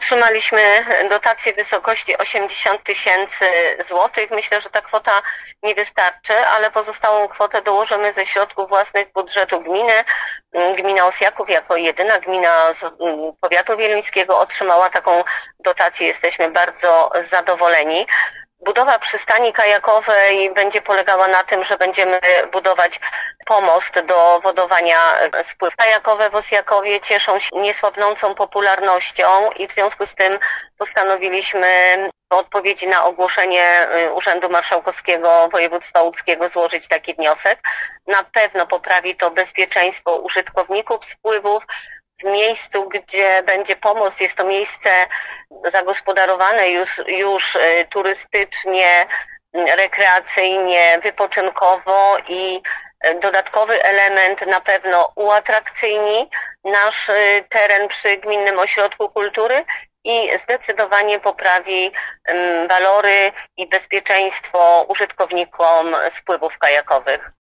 Otrzymaliśmy dotację w wysokości 80 000 złotych. Myślę, że ta kwota nie wystarczy, ale pozostałą kwotę dołożymy ze środków własnych budżetu gminy. Gmina Osjaków jako jedyna gmina z powiatu wieluńskiego otrzymała taką dotację. Jesteśmy bardzo zadowoleni. Budowa przystani kajakowej będzie polegała na tym, że będziemy budować pomost do wodowania spływów. Kajakowe w Osjakowie cieszą się niesłabnącą popularnością i w związku z tym postanowiliśmy w odpowiedzi na ogłoszenie Urzędu Marszałkowskiego Województwa Łódzkiego złożyć taki wniosek. Na pewno poprawi to bezpieczeństwo użytkowników spływów. W miejscu, gdzie będzie pomost, jest to miejsce zagospodarowane już turystycznie, rekreacyjnie, wypoczynkowo i dodatkowy element na pewno uatrakcyjni nasz teren przy Gminnym Ośrodku Kultury i zdecydowanie poprawi walory i bezpieczeństwo użytkownikom spływów kajakowych.